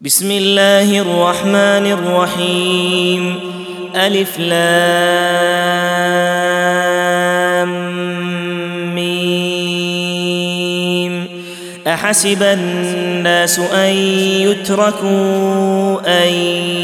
بسم الله الرحمن الرحيم ألف لام ميم أحسب الناس أن يتركوا أن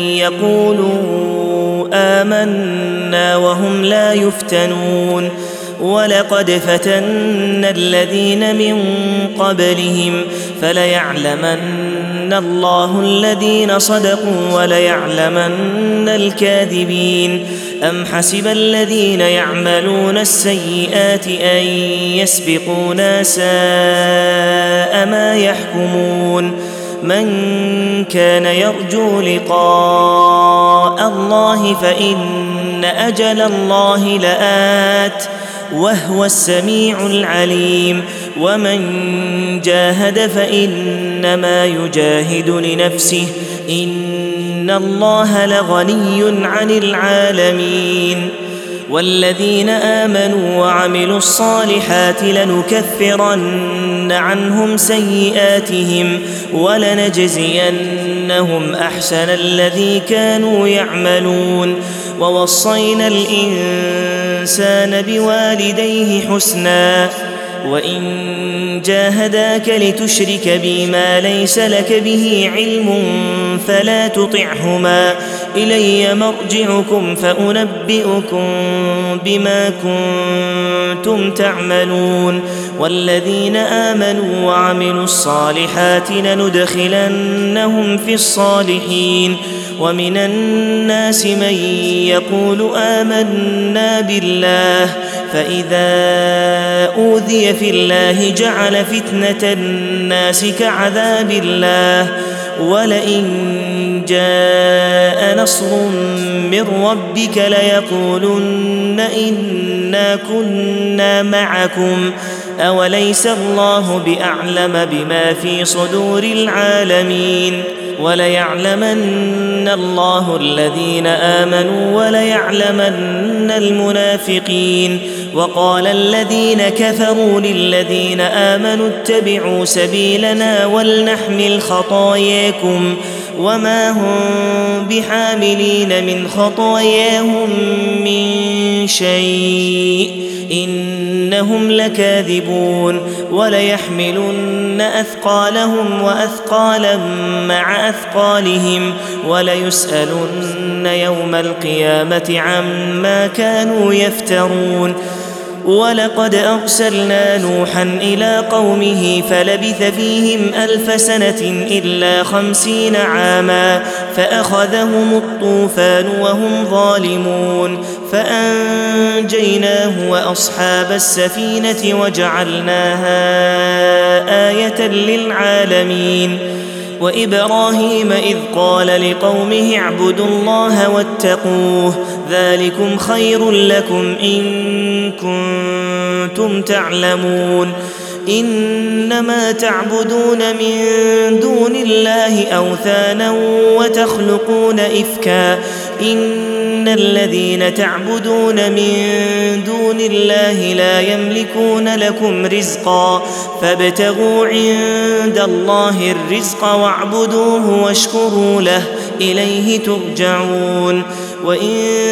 يقولوا آمنا وهم لا يفتنون ولقد فتنا الذين من قبلهم فليعلمن الله الذين صدقوا وليعلمن الكاذبين أم حسب الذين يعملون السيئات أن يسبقونا ساء ما يحكمون من كان يرجو لقاء الله فإن أجل الله لآت وهو السميع العليم ومن جاهد فإنما يجاهد لنفسه إن الله لغني عن العالمين والذين آمنوا وعملوا الصالحات لنكفرن عنهم سيئاتهم ولنجزينهم أحسن الذي كانوا يعملون ووصينا الإنسان بوالديه حسنا وإن جاهداك لتشرك بي ما ليس لك به علم فلا تطعهما إلي مرجعكم فأنبئكم بما كنتم تعملون والذين آمنوا وعملوا الصالحات لندخلنهم في الصالحين ومن الناس من يقول آمنا بالله فإذا أوذي في الله جعل فتنة الناس كعذاب الله ولئن جاء نصر من ربك ليقولن إنا كنا معكم أوليس الله بأعلم بما في صدور العالمين وليعلمن الله الذين آمنوا وليعلمن المنافقين وقال الذين كفروا للذين آمنوا اتبعوا سبيلنا ولنحمل خطاياكم وما هم بحاملين من خطاياهم من شيء إنهم لكاذبون وليحملن أثقالهم وأثقالا مع أثقالهم وليسألن يوم القيامة عما كانوا يفترون ولقد أرسلنا نوحا إلى قومه فلبث فيهم 1000 سنة إلا 50 عاما فأخذهم الطوفان وهم ظالمون فأنجيناه وأصحاب السفينة وجعلناها آية للعالمين وإبراهيم إذ قال لقومه اعبدوا الله واتقوه ذلكم خير لكم إن كنتم تعلمون إنما تعبدون من دون الله أوثانا وتخلقون إفكا إن الذين تعبدون من دون الله لا يملكون لكم رزقا فابتغوا عند الله الرزق واعبدوه واشكروا له إليه ترجعون وإن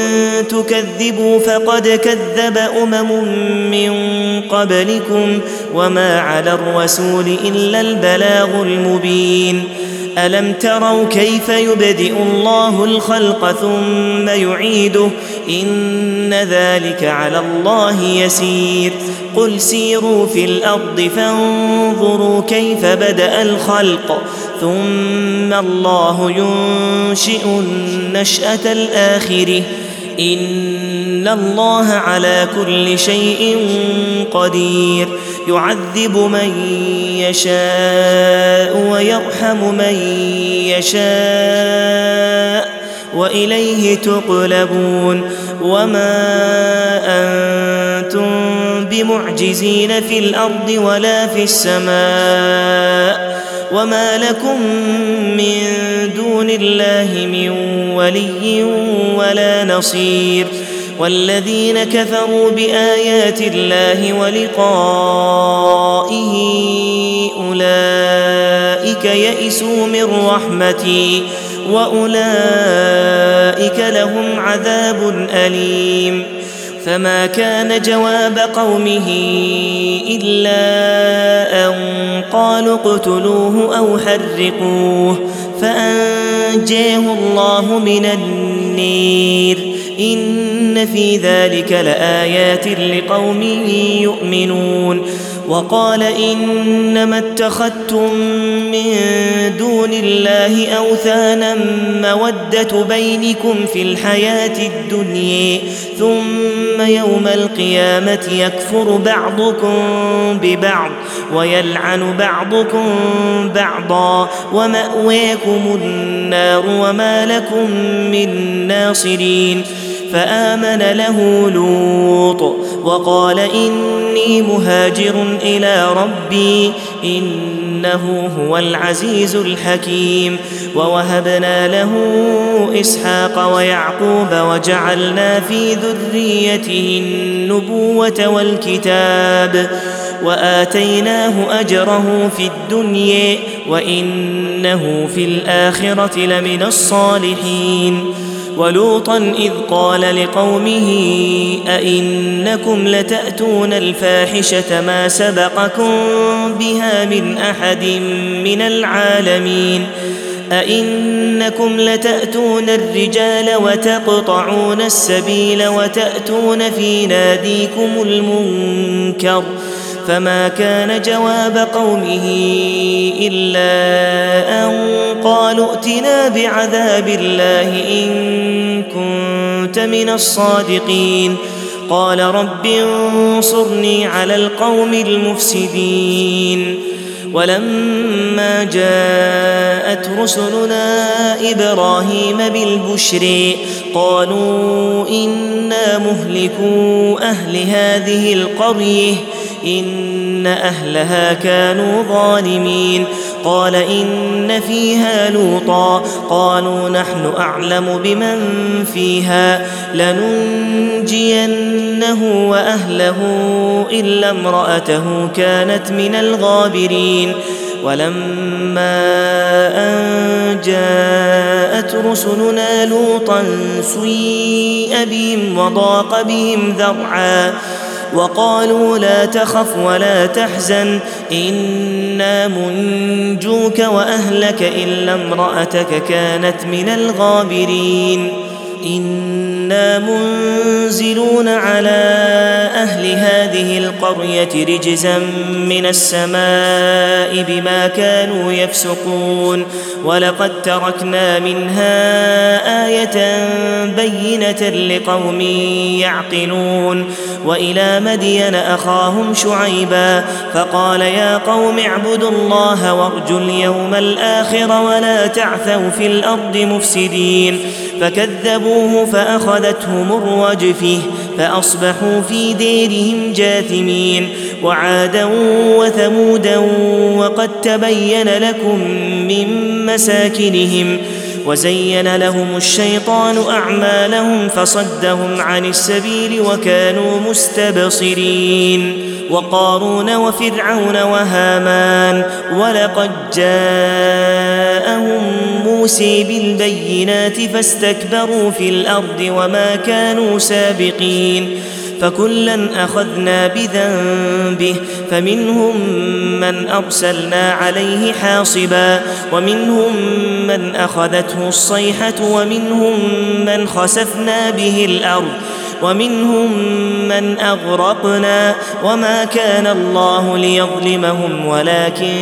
تكذبوا فقد كذب من قبلكم وما على الرسول إلا البلاغ المبين ألم تروا كيف يبدئ الله الخلق ثم يعيده إن ذلك على الله يسير قل سيروا في الأرض فانظروا كيف بدأ الخلق ثم الله ينشئ النشأة الآخرة إن الله على كل شيء قدير يعذب من يشاء ويرحم من يشاء وإليه تقلبون وما أنتم بمعجزين في الأرض ولا في السماء وما لكم من دون الله من ولي ولا نصير والذين كفروا بآيات الله ولقائه أولئك يئسوا من رحمتي وأولئك لهم عذاب أليم. فما كان جواب قومه إلا أن قالوا اقتلوه أو حرقوه فأنجاه الله من النير إن في ذلك لآيات لقوم يؤمنون. وقال إنما اتخذتم من دون الله أوثانا مودة بينكم في الحياة الدنيا ثم يوم القيامة يكفر بعضكم ببعض ويلعن بعضكم بعضا ومأواكم النار وما لكم من ناصرين. فآمن له لوط وقال إني مهاجر إلى ربي إنه هو العزيز الحكيم. ووهبنا له إسحاق ويعقوب وجعلنا في ذريته النبوة والكتاب وآتيناه أجره في الدنيا وإنه في الآخرة لمن الصالحين. ولوطا إذ قال لقومه أئنكم لتأتون الفاحشة ما سبقكم بها من أحد من العالمين أئنكم لتأتون الرجال وتقطعون السبيل وتأتون في ناديكم المنكر. فما كان جواب قومه إلا أن قالوا ائتنا بعذاب الله إن كنت من الصادقين. قال رب انصرني على القوم المفسدين. ولما جاءت رسلنا إبراهيم بالبشر قالوا إنا مهلكو أهل هذه القرية إن أهلها كانوا ظالمين. قال إن فيها لوطا قالوا نحن أعلم بمن فيها لننجينه وأهله إلا امرأته كانت من الغابرين. ولما أن جاءت رسلنا لوطا سيء بهم وضاق بهم ذرعا وقالوا لا تخف ولا تحزن إنا منجوك وأهلك إلا امرأتك كانت من الغابرين. إنا منزلون على أهل هذه القرية رجزا من السماء بما كانوا يفسقون. ولقد تركنا منها آية بينة لقوم يعقلون. وإلى مدين أخاهم شعيبا فقال يا قوم اعبدوا الله وارجوا اليوم الآخر ولا تعثوا في الأرض مفسدين. فكذبوه فأخذتهم الرجفة فأصبحوا في ديرهم جاثمين. وعادا وثمودا وقد تبين لكم من مساكنهم وزين لهم الشيطان أعمالهم فصدهم عن السبيل وكانوا مستبصرين. وقارون وفرعون وهامان ولقد جاءهم موسى بالبينات فاستكبروا في الأرض وما كانوا سابقين. فكلا أخذنا بذنبه فمنهم من أرسلنا عليه حاصبا ومنهم من أخذته الصيحة ومنهم من خسفنا به الأرض ومنهم من أغرقنا وما كان الله ليظلمهم ولكن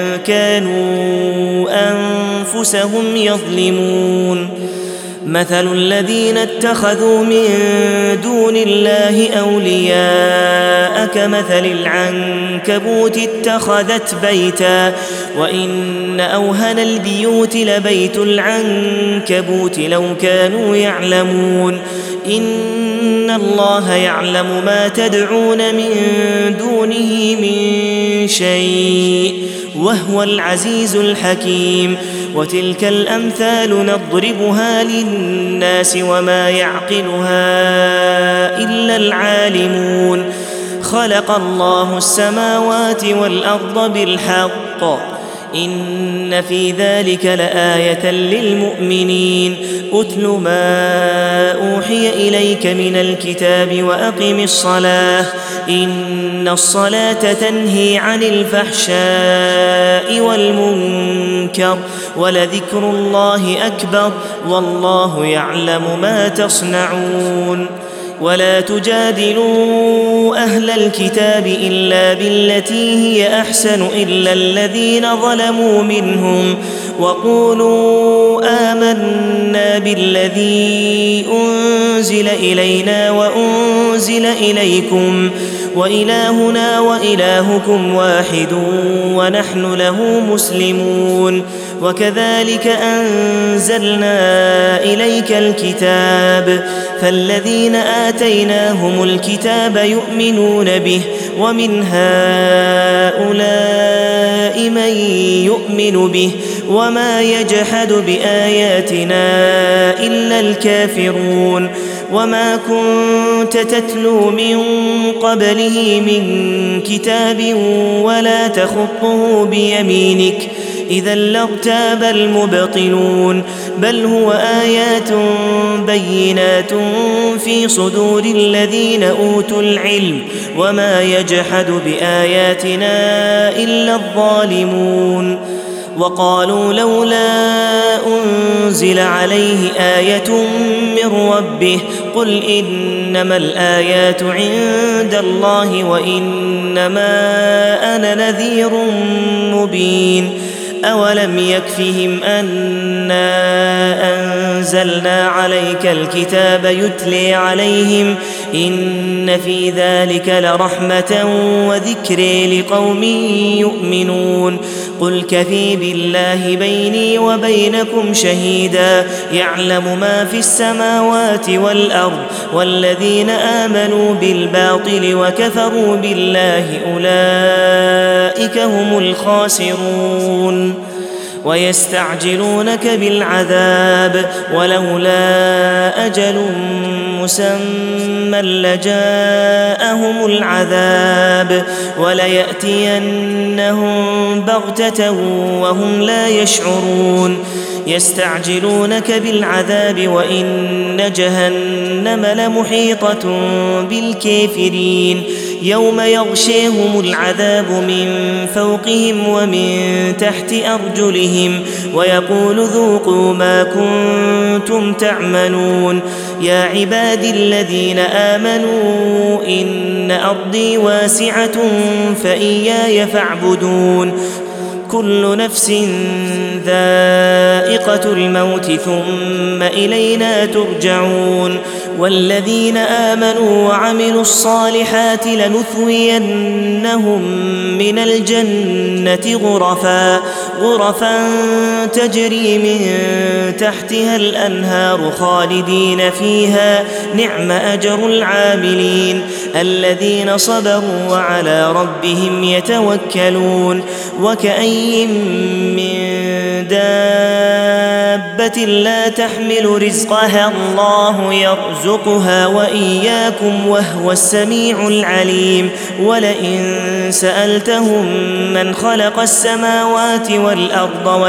كانوا أنفسهم يظلمون. مثل الذين اتخذوا من دون الله أولياء كمثل العنكبوت اتخذت بيتا وإن أوهن البيوت لبيت العنكبوت لو كانوا يعلمون. إن الله يعلم ما تدعون من دونه من شيء وهو العزيز الحكيم وتلك الأمثال نضربها للناس وما يعقلها إلا العالمون خلق الله السماوات والأرض بالحق إن في ذلك لآية للمؤمنين أتل ما أوحي إليك من الكتاب وأقم الصلاة إن الصلاة تنهي عن الفحشاء والمنكر ولذكر الله أكبر والله يعلم ما تصنعون ولا تجادلوا أهل الكتاب إلا بالتي هي أحسن إلا الذين ظلموا منهم وقولوا آمنا بالذي أنزل إلينا وأنزل إليكم وإلهنا وإلهكم واحد ونحن له مسلمون وكذلك أنزلنا إليك الكتاب فالذين آتيناهم الكتاب يؤمنون به ومن هؤلاء من يؤمن به وما يجحد بآياتنا إلا الكافرون وما كنت تتلو من قبله من كتاب ولا تخطه بيمينك إذا لارتاب المبطلون بل هو آيات بينات في صدور الذين أوتوا العلم وما يجحد بآياتنا إلا الظالمون وقالوا لولا أنزل عليه آية من ربه قل إنما الآيات عند الله وإنما أنا نذير مبين أولم يكفهم أنا أنزلنا عليك الكتاب يتلي عليهم إن في ذلك لرحمة وذكر لقوم يؤمنون قل كفي بالله بيني وبينكم شهيدا يعلم ما في السماوات والأرض والذين آمنوا بالباطل وكفروا بالله أولئك هم الخاسرون ويستعجلونك بالعذاب ولولا أجل مسمى لجاءهم العذاب وليأتينهم بغتة وهم لا يشعرون يستعجلونك بالعذاب وإن جهنم لمحيطة بالكافرين يوم يغشيهم العذاب من فوقهم ومن تحت أرجلهم ويقول ذوقوا ما كنتم تعملون يا عبادي الذين آمنوا إن أرضي واسعة فإياي فاعبدون كل نفس ذائقة الموت ثم إلينا ترجعون والذين آمنوا وعملوا الصالحات لنثوينهم من الجنة غرفا تجري من تحتها الأنهار خالدين فيها نعم أجر العاملين الذين صبروا وعلى ربهم يتوكلون وكأي من دابة لا تحمل رزقها الله يرزقها وإياكم وهو السميع العليم ولئن سألتهم من خلق السماوات والأرض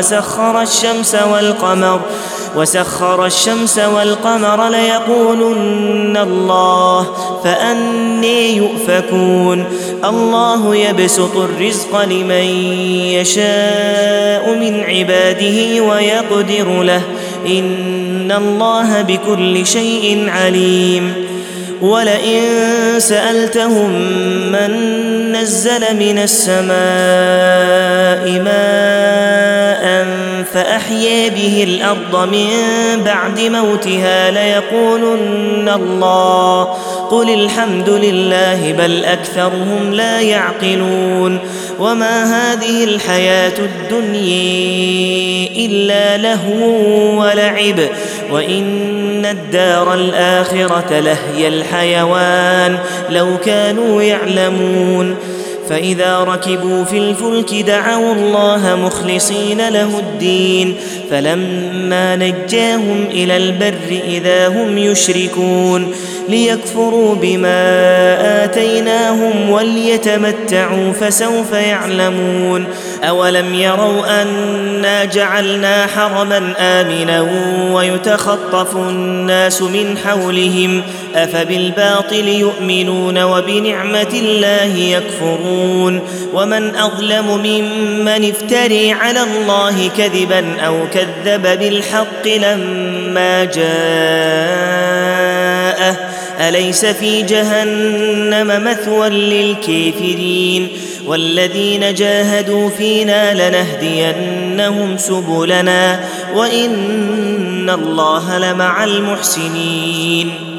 وسخر الشمس والقمر ليقولن الله فأني يؤفكون الله يبسط الرزق لمن يشاء من عباده ويقدر له إن الله بكل شيء عليم ولئن سألتهم من نزل من السماء ماء فأحيي به الأرض من بعد موتها ليقولن الله قل الحمد لله بل أكثرهم لا يعقلون وما هذه الحياة الدنيا إلا لهو ولعب وإن الدار الآخرة لهي الحيوان لو كانوا يعلمون فإذا ركبوا في الفلك دعوا الله مخلصين له الدين فلما نجاهم إلى البر إذا هم يشركون ليكفروا بما آتيناهم وليتمتعوا فسوف يعلمون أولم يروا أنا جعلنا حرما آمنا ويتخطف الناس من حولهم أفبالباطل يؤمنون وبنعمة الله يكفرون ومن أظلم ممن افتري على الله كذبا أو كذب بالحق لما جاءه أليس في جهنم مثوى للكافرين والذين جاهدوا فينا لنهدينهم سبلنا وإن الله لمع المحسنين